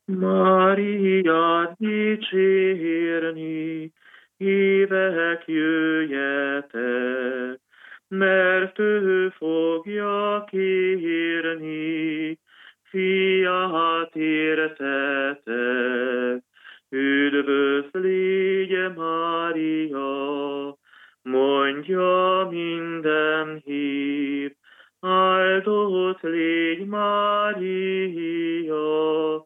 Máriát dicsérni, hívek jöjjetek, mert ő fogja kérni, fiát értetek. Üdvös légy Mária, mondja minden hív, áldott légy Mária,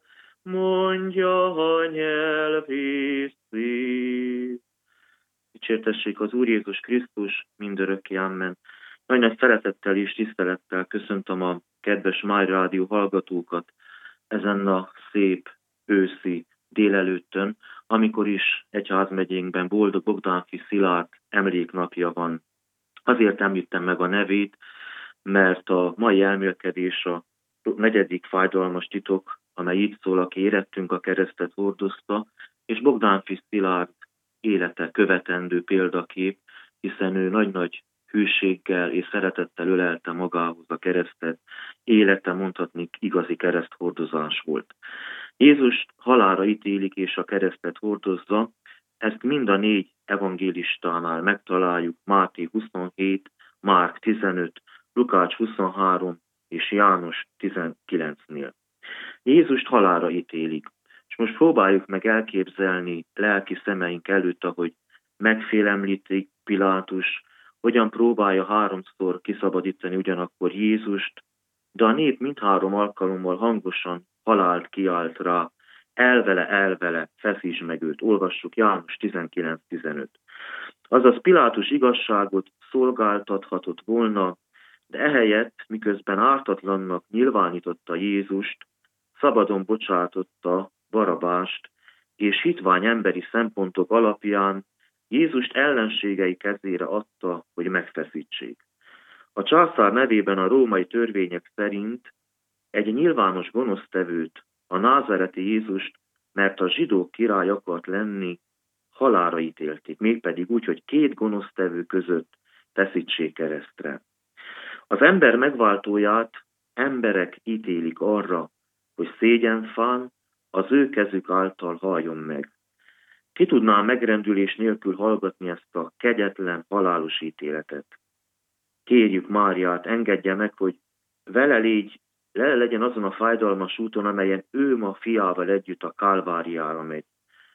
mondja a nyelvész szív. Dicsértessék az Úr Jézus Krisztus, mindörökké, amen. Nagy szeretettel és tisztelettel köszöntöm a kedves Máj Rádió hallgatókat ezen a szép őszi délelőttön, amikor is egyházmegyénkben boldog Bogdánfi Szilárd emléknapja van. Azért említem meg a nevét, mert a mai elmélkedés a 4. fájdalmas titok, amely így szól, aki érettünk a keresztet hordozta, és Bogdánfi Szilárd élete követendő példakép, hiszen ő nagy-nagy hűséggel és szeretettel ölelte magához a keresztet, élete mondhatni igazi kereszthordozás volt. Jézust halálra ítélik és a keresztet hordozza, ezt mind a 4 evangélistánál megtaláljuk, Máté 27, Márk 15, Lukács 23 és János 19-nél. Jézust halálra ítélik, és most próbáljuk meg elképzelni lelki szemeink előtt, ahogy megfélemlítik Pilátus, hogyan próbálja 3-szor kiszabadítani ugyanakkor Jézust, de a nép mindhárom alkalommal hangosan halált kiált rá, elvele, feszíts meg őt. Olvassuk János 19-15. Azaz Pilátus igazságot szolgáltathatott volna, de ehelyett, miközben ártatlannak nyilvánította Jézust, szabadon bocsátotta Barabást, és hitvány emberi szempontok alapján Jézust ellenségei kezére adta, hogy megfeszítsék. A császár nevében a római törvények szerint egy nyilvános gonosztevőt, a názáreti Jézust, mert a zsidók király akart lenni, halálra ítélték, mégpedig úgy, hogy 2 gonosztevő között feszítsék keresztre. Az ember megváltóját emberek ítélik arra, hogy szégyenfán az ő kezük által halljon meg. Ki tudná megrendülés nélkül hallgatni ezt a kegyetlen, halálos ítéletet? Kérjük Máriát, engedje meg, hogy vele legyen azon a fájdalmas úton, amelyen ő ma fiával együtt a Kálváriára megy.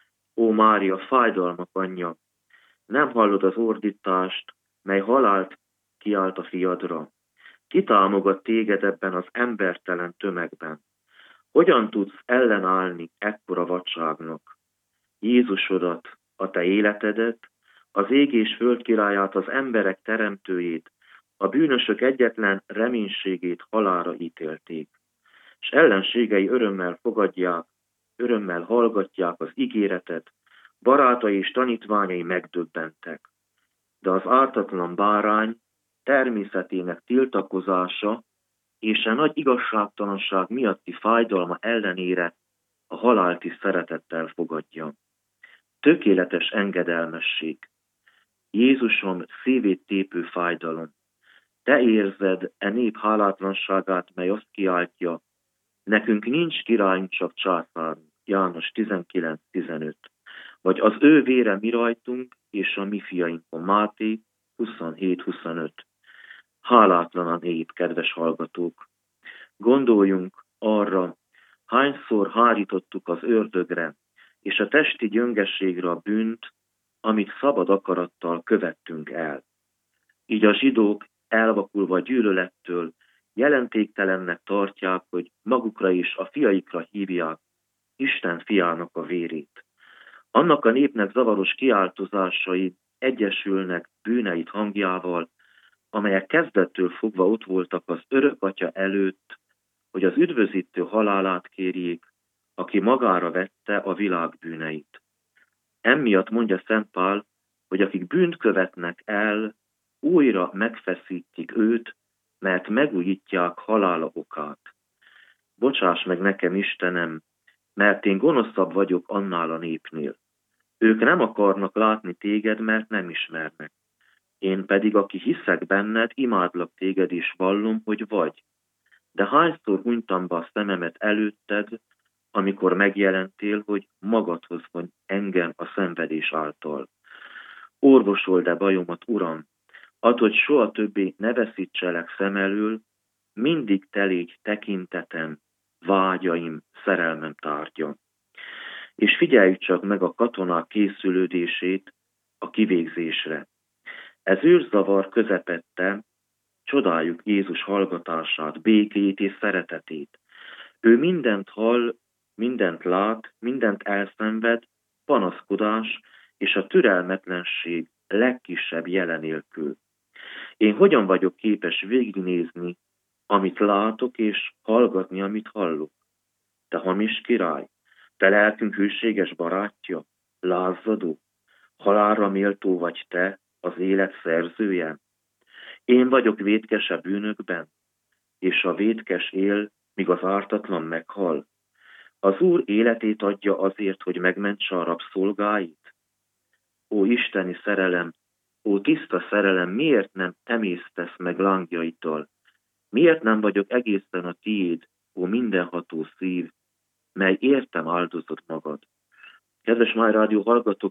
Ó Mária, fájdalmak anyja, nem hallod az ordítást, mely halált kiált a fiadra. Ki támogat téged ebben az embertelen tömegben? Hogyan tudsz ellenállni ekkora vadságnak? Jézusodat, a te életedet, az ég és föld királyát, az emberek teremtőjét, a bűnösök egyetlen reménységét halálra ítélték, és ellenségei örömmel fogadják, örömmel hallgatják az ígéretet, barátai és tanítványai megdöbbentek. De az ártatlan bárány természetének tiltakozása és a nagy igazságtalanság miatti fájdalma ellenére a halált is szeretettel fogadja. Tökéletes engedelmesség. Jézusom, szívét tépő fájdalom. Te érzed e nép hálátlanságát, mely azt kiáltja, nekünk nincs királyunk, csak császárunk. János 19-15. Vagy az ő vére mi rajtunk, és a mi fiainkon. Máté 27-25. Hálátlan a nép, kedves hallgatók. Gondoljunk arra, hányszor hárítottuk az ördögre és a testi gyöngességre a bűnt, amit szabad akarattal követtünk el. Így a zsidók elvakulva gyűlölettől jelentéktelennek tartják, hogy magukra és a fiaikra hívják Isten fiának a vérét. Annak a népnek zavaros kiáltozásai egyesülnek bűneit hangjával, amelyek kezdettől fogva ott voltak az örökatya előtt, hogy az üdvözítő halálát kérjék, aki magára vette a világ bűneit. Emiatt mondja Szent Pál, hogy akik bűnt követnek el, újra megfeszítik őt, mert megújítják halála okát. Bocsáss meg nekem, Istenem, mert én gonoszabb vagyok annál a népnél. Ők nem akarnak látni téged, mert nem ismernek. Én pedig, aki hiszek benned, imádlak téged és vallom, hogy vagy. De hányszor hunytam be a szememet előtted, amikor megjelentél, hogy magadhoz von engem a szenvedés által. Orvosold-e bajomat, Uram, add, hogy soha többé ne veszítselek szem elől, mindig te légy tekintetem, vágyaim, szerelmem tárgya. És figyeljük csak meg a katonák készülődését a kivégzésre. Ez űrzavar közepette csodáljuk Jézus hallgatását, békéjét és szeretetét. Ő mindent hall, mindent lát, mindent elszenved, panaszkodás és a türelmetlenség legkisebb jele nélkül. Én hogyan vagyok képes végignézni, amit látok, és hallgatni, amit hallok? Te hamis király, te lelkünk hűséges barátja, lázadó, halálra méltó vagy te, az élet szerzője? Én vagyok vétkes a bűnökben, és a vétkes él, míg az ártatlan meghal. Az Úr életét adja azért, hogy megmentse a rabszolgáit? Ó isteni szerelem, ó tiszta szerelem, miért nem emésztesz meg lángjaital? Miért nem vagyok egészen a tiéd, ó mindenható szív, mely értem áldozott magad? Kedves Máj Rádió hallgatók,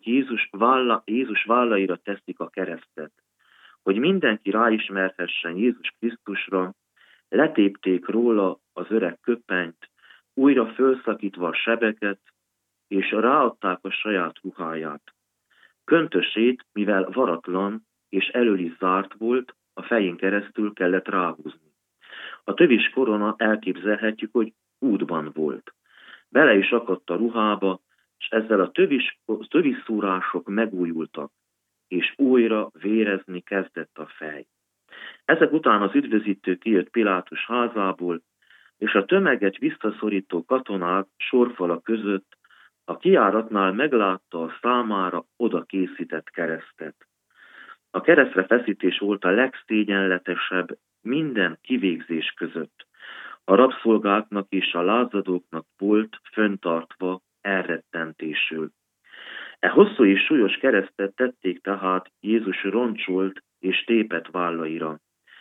Jézus vállaira teszik a keresztet. Hogy mindenki ráismerhessen Jézus Krisztusra, letépték róla az öreg köpenyt, újra fölszakítva a sebeket, és ráadták a saját ruháját. Köntösét, mivel varatlan és elől is zárt volt, a fején keresztül kellett ráhúzni. A tövis korona elképzelhetjük, hogy útban volt. Bele is akadt a ruhába, és ezzel a tövisszúrások megújultak, és újra vérezni kezdett a fej. Ezek után az üdvözítő kijött Pilátus házából, és a tömeget visszaszorító katonák sorfala között a kijáratnál meglátta a számára oda készített keresztet. A keresztre feszítés volt a legszégyenletesebb minden kivégzés között. A rabszolgáknak és a lázadóknak volt föntartva elrettentésül. E hosszú és súlyos keresztet tették tehát Jézus roncsolt és tépett vállaira.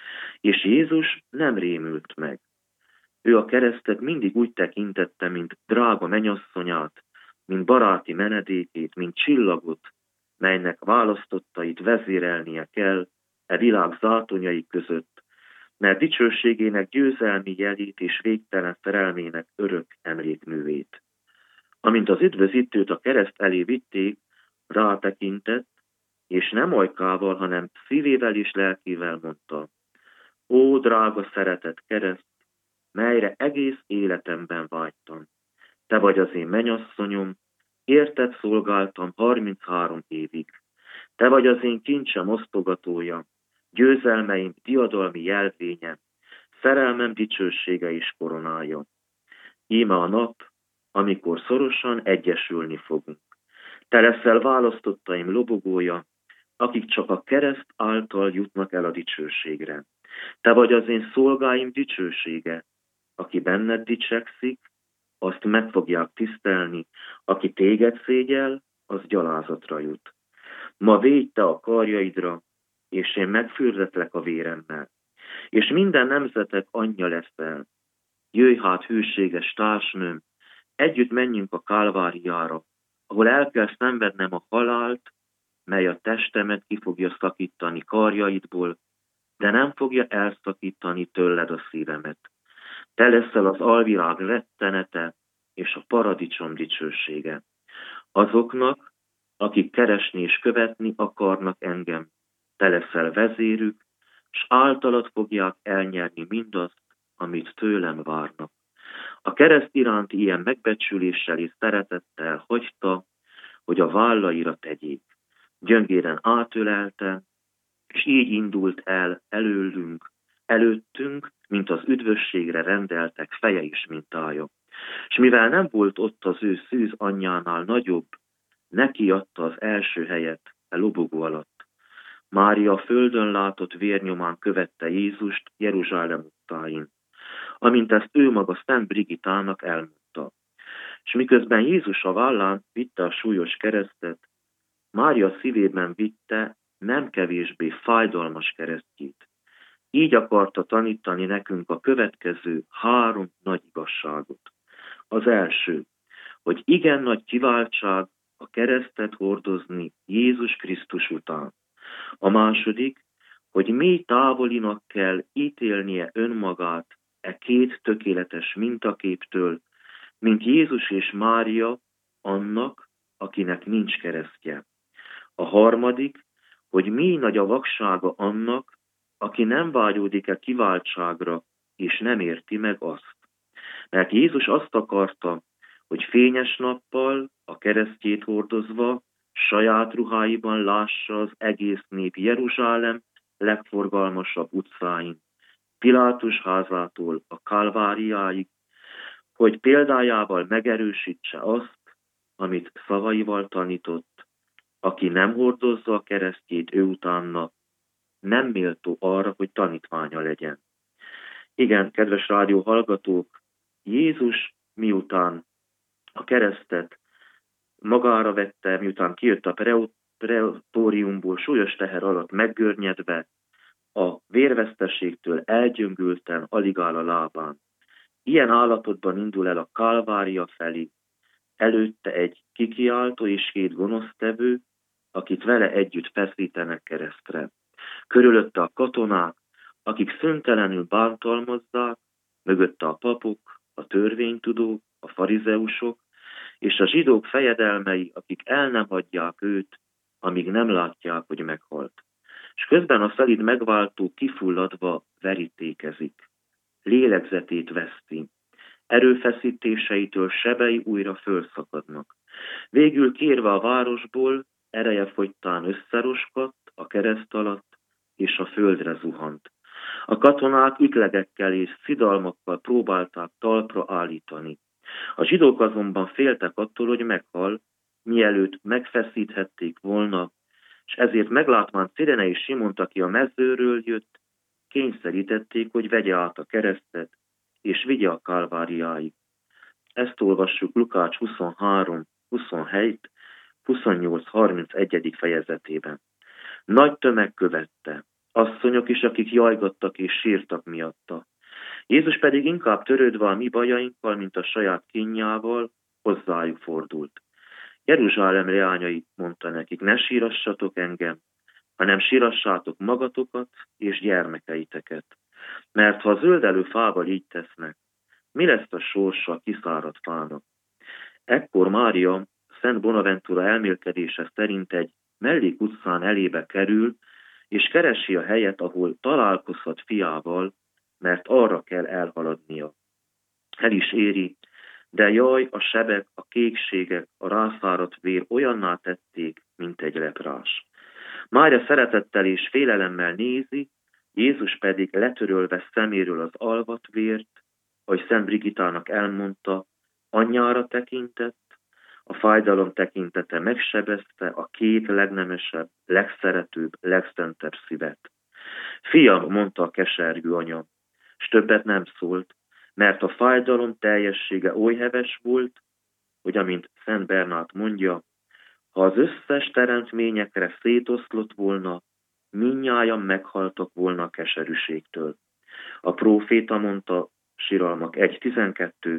És Jézus nem rémült meg. Ő a keresztet mindig úgy tekintette, mint drága mennyasszonyát, mint baráti menedékét, mint csillagot, melynek választottait vezérelnie kell e világ zátonyai között, mert dicsőségének győzelmi jelét és végtelen szerelmének örök emlékművét. Amint az üdvözítőt a kereszt elé vitték, rátekintett, és nem ajkával, hanem szívével és lelkével mondta: ó, drága szeretett kereszt, melyre egész életemben vágytam. Te vagy az én mennyasszonyom, érted szolgáltam 33 évig. Te vagy az én kincsem osztogatója, győzelmeim diadalmi jelvénye, szerelmem dicsősége és koronája. Íme a nap, amikor szorosan egyesülni fogunk. Te leszel választottaim lobogója, akik csak a kereszt által jutnak el a dicsőségre. Te vagy az én szolgáim dicsősége, aki benned dicsekszik, azt meg fogják tisztelni, aki téged szégyel, az gyalázatra jut. Ma védj te a karjaidra, és én megfürdetlek a véremmel, és minden nemzetek anyja leszel. Jöjj hát, hűséges társnőm, együtt menjünk a Kálváriára, ahol el kell szenvednem a halált, mely a testemet ki fogja szakítani karjaidból, de nem fogja elszakítani tőled a szívemet. Te leszel az alvilág rettenete és a paradicsom dicsősége. Azoknak, akik keresni és követni akarnak engem, te leszel vezérük, s általad fogják elnyerni mindazt, amit tőlem várnak. A kereszt iránti ilyen megbecsüléssel és szeretettel hagyta, hogy a vállaira tegyék. Gyöngéren átölelte, és így indult el előttünk, mint az üdvösségre rendeltek feje is mintája. És mivel nem volt ott az ő szűz anyjánál nagyobb, neki adta az első helyet a lobogó alatt. Mária a földön látott vérnyomán követte Jézust Jeruzsálem utcáin, amint ezt ő maga Szent Brigitának elmondta. És miközben Jézus a vállán vitte a súlyos keresztet, Mária szívében vitte nem kevésbé fájdalmas keresztjét. Így akarta tanítani nekünk a következő 3 nagy igazságot. Az első, hogy igen nagy kiváltság a keresztet hordozni Jézus Krisztus után. A második, hogy mély távolinak kell ítélnie önmagát e két tökéletes mintaképtől, mint Jézus és Mária annak, akinek nincs keresztje. A harmadik, hogy mély nagy a vaksága annak, aki nem vágyódik-e kiváltságra, és nem érti meg azt. Mert Jézus azt akarta, hogy fényes nappal, a keresztjét hordozva, saját ruháiban lássa az egész nép Jeruzsálem legforgalmasabb utcáin, Pilátus házától a Kálváriáig, hogy példájával megerősítse azt, amit szavaival tanított, aki nem hordozza a keresztjét ő utána, nem méltó arra, hogy tanítványa legyen. Igen, kedves rádió hallgatók, Jézus miután a keresztet magára vette, miután kijött a pretóriumból súlyos teher alatt meggörnyedve, a vérveszteségtől elgyöngülten alig áll a lábán. Ilyen állapotban indul el a Kálvária felé, előtte egy kikiáltó és 2 gonosztevő, akit vele együtt feszítenek keresztre. Körülötte a katonák, akik szüntelenül bántalmazzák, mögötte a papok, a törvénytudók, a farizeusok, és a zsidók fejedelmei, akik el nem hagyják őt, amíg nem látják, hogy meghalt. És közben a szelíd megváltó kifulladva verítékezik. Lélegzetét veszti. Erőfeszítéseitől sebei újra fölszakadnak. Végül kérve a városból, ereje fogytán összeroskadt a kereszt alatt, és a földre zuhant. A katonák iklegekkel és szidalmakkal próbálták talpra állítani. A zsidók azonban féltek attól, hogy meghal, mielőtt megfeszíthették volna, és ezért meglátván Cirene és Simont, aki a mezőről jött, kényszerítették, hogy vegye át a keresztet, és vigye a Kálváriáig. Ezt olvassuk Lukács 23, 27, 28, 31. fejezetében. Nagy tömeg követte, asszonyok is, akik jajgattak és sírtak miatta. Jézus pedig inkább törődve a mi bajainkkal, mint a saját kínjával, hozzájuk fordult. Jeruzsálem leányai, mondta nekik, ne sírassatok engem, hanem sírassátok magatokat és gyermekeiteket. Mert ha a zöldelő fával így tesznek, mi lesz a sorsa a kiszáradt fának? Ekkor Mária, Szent Bonaventura elmélkedése szerint egy mellékutcán elébe kerül, és keresi a helyet, ahol találkozhat fiával, mert arra kell elhaladnia. El is éri, de jaj, a sebek, a kékségek, a rászáradt vér olyanná tették, mint egy leprás. Mária szeretettel és félelemmel nézi, Jézus pedig letörölve szeméről az alvat vért, ahogy Szent Brigitának elmondta, anyjára tekintett, a fájdalom tekintete megsebezte a 2 legnemesebb, legszeretőbb, legszentebb szívet. Fiam, mondta a kesergő anya, s többet nem szólt, mert a fájdalom teljessége oly heves volt, hogy amint Szent Bernát mondja, ha az összes teremtményekre szétoszlott volna, mindnyájan meghaltak volna a keserűségtől. A próféta mondta, Siralmak 1.12,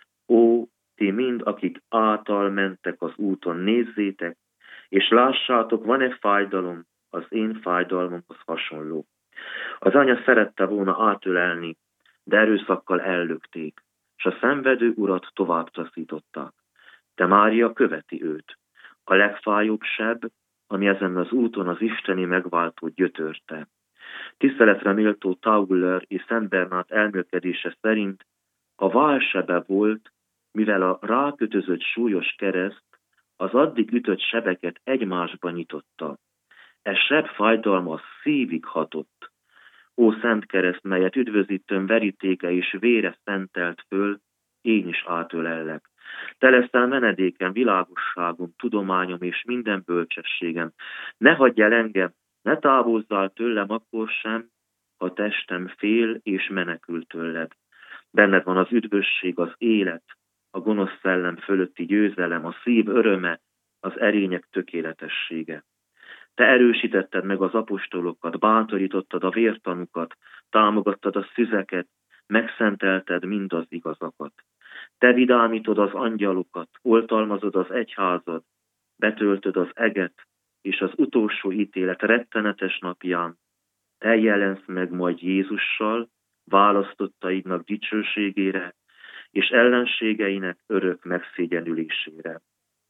ó, ti mind, akik által mentek az úton, nézzétek, és lássátok, van-e fájdalom, az én fájdalmamhoz hasonló. Az anya szerette volna átölelni, de erőszakkal ellökték, és a szenvedő urat tovább taszították. De Mária követi őt. A legfájóbb seb, ami ezen az úton az isteni megváltót gyötörte. Tiszteletre méltó Tauler és Szent Bernát elmélkedése szerint a válsebe volt, mivel a rákötözött súlyos kereszt az addig ütött sebeket egymásba nyitotta. E seb fájdalma a szívig hatott. Ó, szent kereszt, melyet üdvözítőn verítéke és vére szentelt föl, én is átölellek. Te leszel menedékem, világosságom, tudományom és minden bölcsességem. Ne hagyj el engem, ne távozzál tőlem akkor sem, ha testem fél és menekül tőled. Benned van az üdvösség, az élet, a gonosz szellem fölötti győzelem, a szív öröme, az erények tökéletessége. Te erősítetted meg az apostolokat, bátorítottad a vértanukat, támogattad a szüzeket, megszentelted mind az igazakat. Te vidámítod az angyalokat, oltalmazod az egyházad, betöltöd az eget, és az utolsó ítélet rettenetes napján te jelensz meg majd Jézussal, választottaidnak dicsőségére, és ellenségeinek örök megszégyenülésére.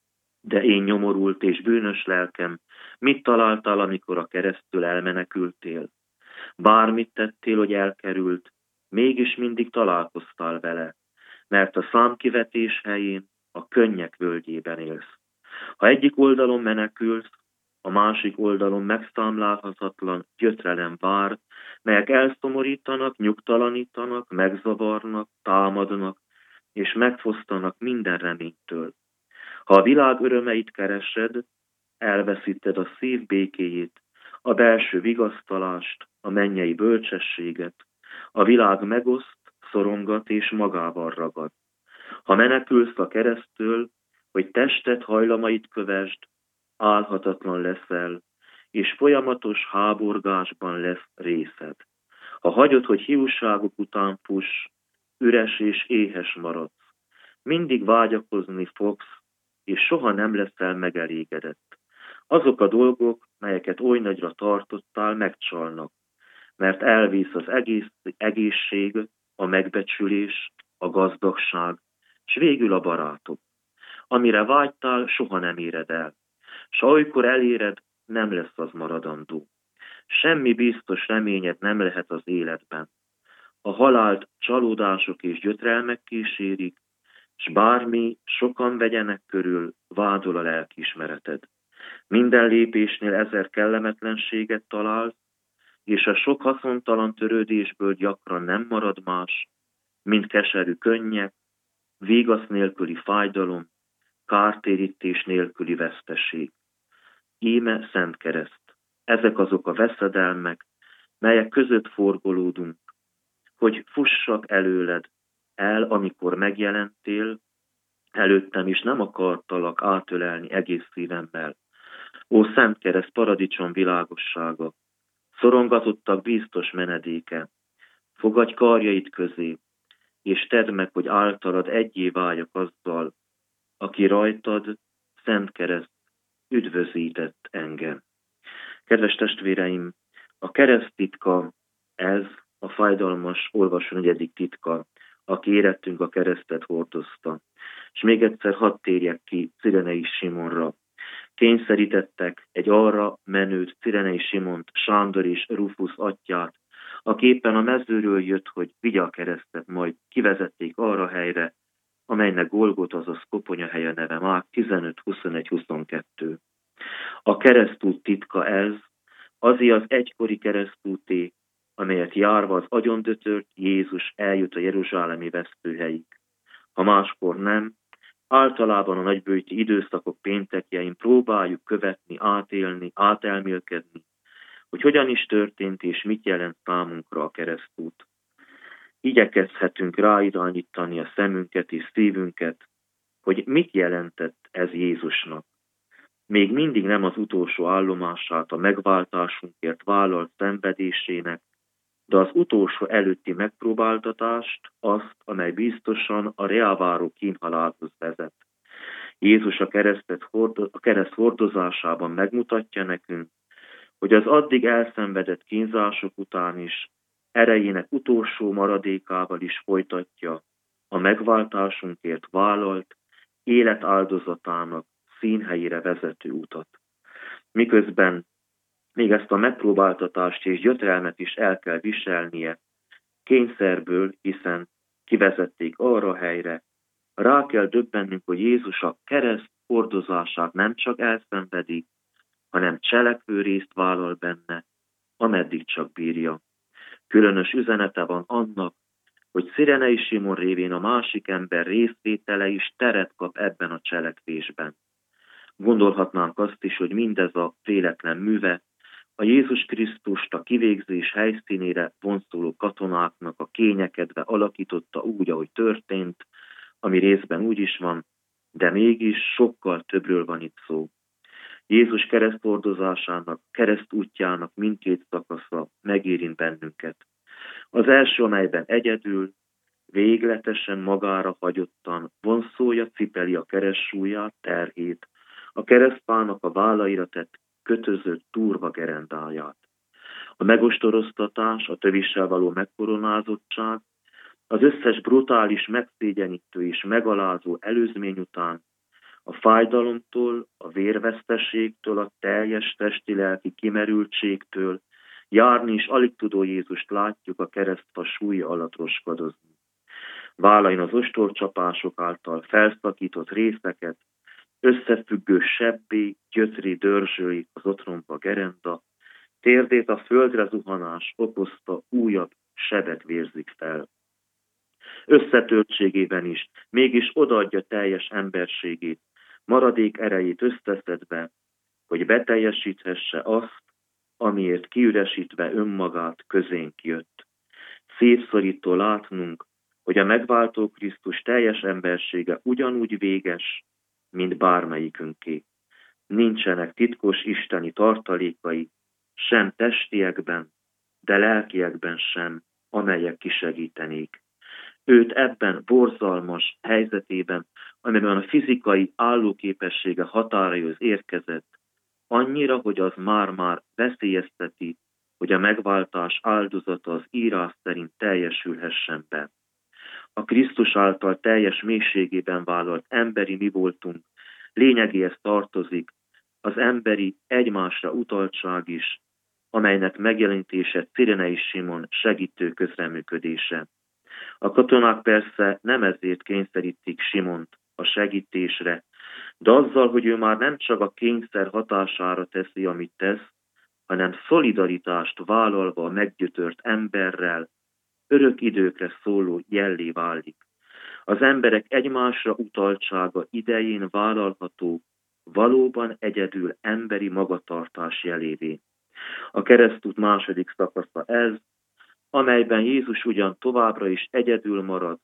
De én nyomorult és bűnös lelkem, mit találtál, amikor a keresztül elmenekültél? Bármit tettél, hogy elkerült, mégis mindig találkoztál vele, mert a számkivetés helyén a könnyek völgyében élsz. Ha egyik oldalon menekülsz, a másik oldalon megszámlálhatatlan gyötrelem vár, melyek elszomorítanak, nyugtalanítanak, megzavarnak, támadnak, és megfosztanak minden reménytől. Ha a világ örömeit keresed, elveszíted a szív békéjét, a belső vigasztalást, a mennyei bölcsességet, a világ megoszt, szorongat és magával ragad. Ha menekülsz a keresztől, hogy tested hajlamait kövesd, álhatatlan leszel, és folyamatos háborgásban lesz részed. Ha hagyod, hogy hiúságok után fuss, üres és éhes maradsz, mindig vágyakozni fogsz, és soha nem leszel megelégedett. Azok a dolgok, melyeket oly nagyra tartottál, megcsalnak, mert elvész az egészség, a megbecsülés, a gazdagság, s végül a barátok. Amire vágytál, soha nem éred el, s olykor eléred, nem lesz az maradandó. Semmi biztos reményed nem lehet az életben. A halált csalódások és gyötrelmek kísérik, s bármi sokan vegyenek körül, vádol a lelkiismereted. Minden lépésnél 1000 kellemetlenséget találsz, és a sok haszontalan törődésből gyakran nem marad más, mint keserű könnyek, vígasz nélküli fájdalom, kártérítés nélküli veszteség. Íme szent kereszt. Ezek azok a veszedelmek, melyek között forgolódunk, hogy fussak előled el, amikor megjelentél, előttem is nem akartalak átölelni egész szívemmel. Ó, szent kereszt paradicsom világossága, szorongatottak biztos menedéke, fogadj karjaid közé, és tedd meg, hogy általad egyé váljak azzal, aki rajtad, szent kereszt, üdvözített engem. Kedves testvéreim, a kereszt titka, ez a fájdalmas olvasó negyedik titka, aki érettünk a keresztet hordozta. És még egyszer hadd térjek ki Cirenei Simonra. Kényszerítettek egy arra menőt, Cirenei Simont, Sándor és Rufus atyját, aki éppen a mezőről jött, hogy vigye a keresztet, majd kivezették arra a helyre, amelynek Golgota, azaz koponya helye neve, Márk 15-21-22. A keresztút titka ez, azért az egykori keresztúté, amelyet járva az agyondötört Jézus eljut a jeruzsálemi vesztőhelyig. Ha máskor nem, általában a nagybőjti időszakok péntekjein próbáljuk követni, átélni, átelmélkedni, hogy hogyan is történt és mit jelent számunkra a keresztút. Igyekezhetünk ráirányítani a szemünket és szívünket, hogy mit jelentett ez Jézusnak. Még mindig nem az utolsó állomását a megváltásunkért vállalt szenvedésének, de az utolsó előtti megpróbáltatást, azt, amely biztosan a reáváró kínhalálhoz vezet. Jézus a kereszt hordozásában megmutatja nekünk, hogy az addig elszenvedett kínzások után is erejének utolsó maradékával is folytatja a megváltásunkért vállalt, életáldozatának színhelyére vezető utat. Miközben még ezt a megpróbáltatást és gyötrelmet is el kell viselnie, kényszerből, hiszen kivezették arra a helyre, rá kell döbbennünk, hogy Jézus a kereszt hordozását nem csak elszenvedi, hanem cselekvő részt vállal benne, ameddig csak bírja. Különös üzenete van annak, hogy Cirenei Simon révén a másik ember részvétele is teret kap ebben a cselekvésben. Gondolhatnánk azt is, hogy mindez a véletlen műve a Jézus Krisztust a kivégzés helyszínére vonszoló katonáknak a kényekedve alakította úgy, ahogy történt, ami részben úgy is van, de mégis sokkal többről van itt szó. Jézus kereszthordozásának, keresztútjának mindkét szakasza megérint bennünket. Az első, amelyben egyedül, végletesen magára hagyottan vonszolja, cipeli a keresztsúlyát, terhét, a keresztfának a vállaira tett kötözött durva gerendáját. A megostoroztatás, a tövissel való megkoronázottság, az összes brutális, megszégyenítő és megalázó előzmény után, a fájdalomtól, a vérveszteségtől, a teljes testi-lelki kimerültségtől, járni is alig tudó Jézust látjuk a keresztfa súlya alatt roskadozni. Vállain az ostorcsapások által felszakított részeket, összefüggő sebbé, gyötré dörzsöli az otromba gerenda, térdét a földre zuhanás okozta újabb sebet vérzik fel. Összetörtségében is, mégis odaadja teljes emberségét, maradék erejét összeszedve, hogy beteljesíthesse azt, amiért kiüresítve önmagát közénk jött. Szívszorító látnunk, hogy a megváltó Krisztus teljes embersége ugyanúgy véges, mint bármelyikünké. Nincsenek titkos isteni tartalékai, sem testiekben, de lelkiekben sem, amelyek kisegítenék. Őt ebben borzalmas helyzetében, amiben a fizikai állóképessége határaihoz érkezett, annyira, hogy az már-már veszélyezteti, hogy a megváltás áldozata az írás szerint teljesülhessen be. A Krisztus által teljes mélységében vállalt emberi mi voltunk, lényegéhez tartozik az emberi egymásra utaltság is, amelynek megjelenítése Cirenei Simon segítő közreműködése. A katonák persze nem ezért kényszerítik Simont a segítésre, de azzal, hogy ő már nem csak a kényszer hatására teszi, amit tesz, hanem szolidaritást vállalva a meggyötört emberrel, örök időkre szóló jellé válik. Az emberek egymásra utaltsága idején vállalható, valóban egyedül emberi magatartás jelévé. A keresztút második szakasza ez, amelyben Jézus ugyan továbbra is egyedül marad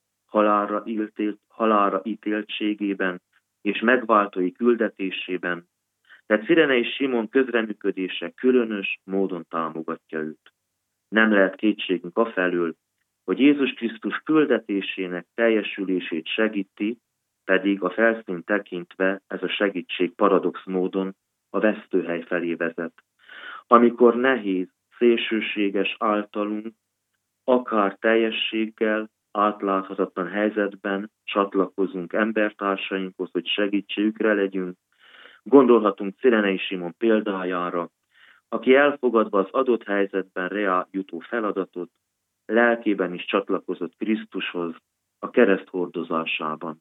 halálra ítéltségében és megváltói küldetésében, de Cirenei Simon közreműködése különös módon támogatja őt. Nem lehet kétségünk afelől, hogy Jézus Krisztus küldetésének teljesülését segíti, pedig a felszínt tekintve ez a segítség paradox módon a vesztőhely felé vezet. Amikor nehéz, szélsőséges általunk, akár teljességgel, átláthatatlan helyzetben csatlakozunk embertársainkhoz, hogy segítségükre legyünk, gondolhatunk Cirenei Simon példájára, aki elfogadva az adott helyzetben reá jutó feladatot, lelkében is csatlakozott Krisztushoz a kereszt hordozásában.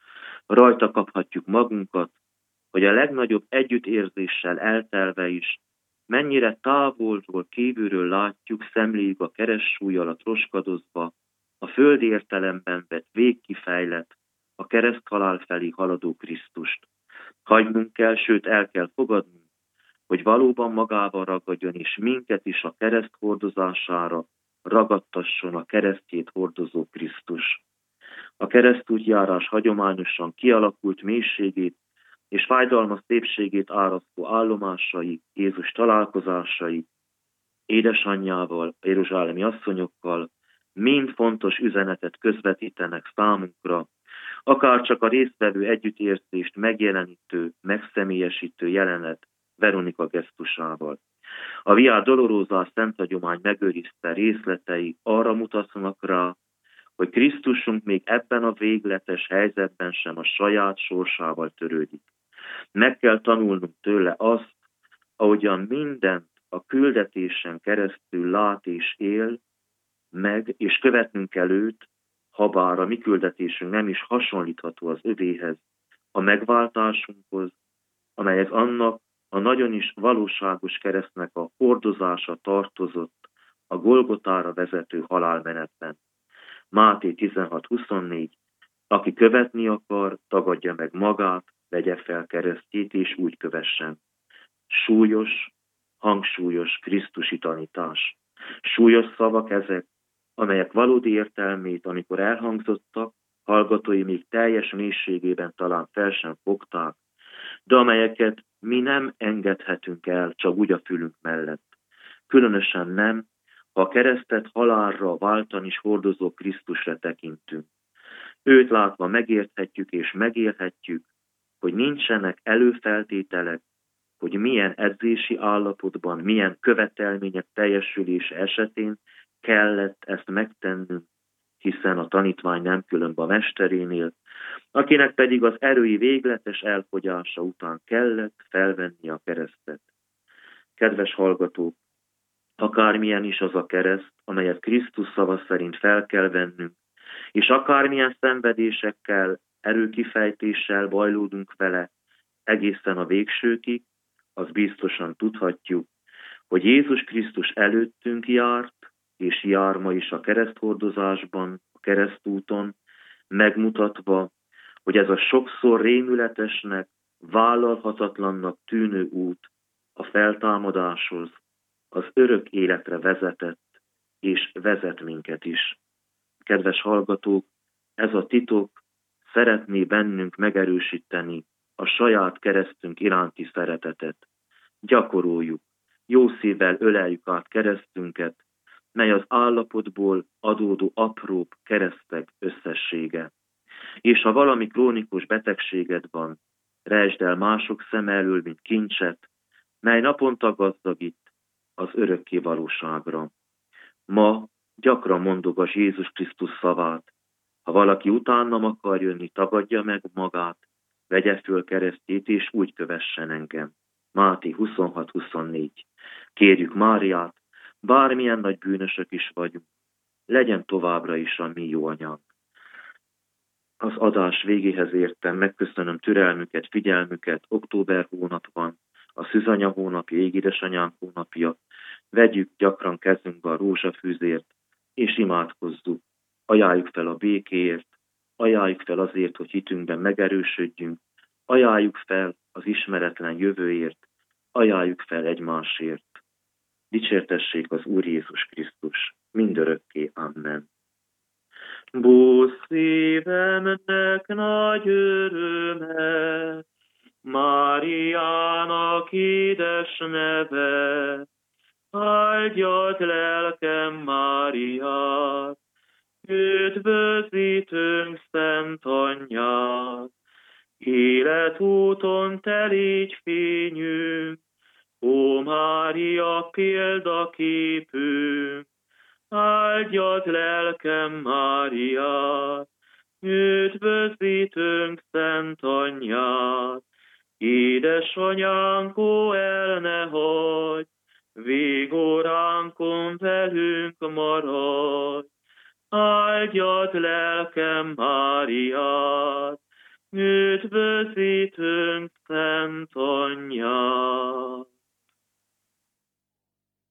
Rajta kaphatjuk magunkat, hogy a legnagyobb együttérzéssel eltelve is, mennyire távolról, kívülről látjuk, szemléljük a keresztsúly alatt roskadozva, a földi értelemben vett végkifejlett, a kereszthalál felé haladó Krisztust. Hagynunk kell, sőt el kell fogadnunk, hogy valóban magával ragadjon, és minket is a kereszt hordozására ragadtasson a keresztjét hordozó Krisztus. A keresztútjárás hagyományosan kialakult mélységét és fájdalmas szépségét árasztó állomásai, Jézus találkozásai, édesanyjával, jeruzsálemi asszonyokkal mind fontos üzenetet közvetítenek számunkra, akár csak a résztvevő együttérzést megjelenítő, megszemélyesítő jelenet Veronika gesztusával. A Via Dolorosa szenthagyomány megőrizte részletei arra mutatnak rá, hogy Krisztusunk még ebben a végletes helyzetben sem a saját sorsával törődik. Meg kell tanulnunk tőle azt, ahogyan mindent a küldetésen keresztül lát és él, meg, és követnünk kell őt, habár a mi küldetésünk nem is hasonlítható az övéhez, a megváltásunkhoz, amelyhez annak a nagyon is valóságos keresztnek a hordozása tartozott a Golgotára vezető halálmenetben. Máté 16:24, aki követni akar, tagadja meg magát, vegye fel keresztjét, és úgy kövessen. Súlyos, hangsúlyos krisztusi tanítás. Súlyos szavak ezek, amelyek valódi értelmét, amikor elhangzottak, hallgatói még teljes mélységében talán fel sem fogták, de amelyeket mi nem engedhetünk el csak úgy a fülünk mellett. Különösen nem, ha a keresztet halálra váltan is hordozó Krisztusra tekintünk. Őt látva megérthetjük és megélhetjük, hogy nincsenek előfeltételek, hogy milyen edzési állapotban, milyen követelmények teljesülése esetén kellett ezt megtennünk, hiszen a tanítvány nem különb a mesterénél, akinek pedig az erői végletes elfogyása után kellett felvenni a keresztet. Kedves hallgatók, akármilyen is az a kereszt, amelyet Krisztus szava szerint fel kell vennünk, és akármilyen szenvedésekkel, erőkifejtéssel bajlódunk vele egészen a végsőkig, az biztosan tudhatjuk, hogy Jézus Krisztus előttünk járt, és jár ma is a kereszthordozásban, a keresztúton, megmutatva, hogy ez a sokszor rémületesnek, vállalhatatlannak tűnő út a feltámadáshoz, az örök életre vezetett, és vezet minket is. Kedves hallgatók, ez a titok szeretné bennünk megerősíteni a saját keresztünk iránti szeretetet. Gyakoroljuk, jó szívvel öleljük át keresztünket, mely az állapotból adódó apróbb keresztek összessége. És ha valami krónikus betegséged van, rejtsd el mások szem elől, mint kincset, mely naponta gazdagít az örökké valóságra. Ma gyakran mondogass Jézus Krisztus szavát, ha valaki utánam akar jönni, tagadja meg magát, vegye föl keresztjét, és úgy kövessen engem. Máté 26-24. Kérjük Máriát, bármilyen nagy bűnösök is vagyunk, legyen továbbra is a mi jó anyánk. Az adás végéhez értem, megköszönöm türelmüket, figyelmüket, október hónap van, a szűzanya hónapja, édesanyám hónapja, vegyük gyakran kezünkbe a rózsafűzért, és imádkozzuk, ajánljuk fel a békéért, ajánljuk fel azért, hogy hitünkben megerősödjünk, ajánljuk fel az ismeretlen jövőért, ajánljuk fel egymásért. Dicsértessék az Úr Jézus Krisztus, mindörökké. Amen. Búz szívemnek nagy öröme, Máriának édes neve, áldjad lelkem Máriát, üdvözítőnk szent anyját, életúton te légy fényünk, ó Mária példaképünk, áldjad lelkem Máriát, üdvözítőnk szent anyját, édesanyánk, ó el ne hagyj, végóránkon velünk maradj, áldjad lelkem Máriát, üdvözítőnk szent anyját.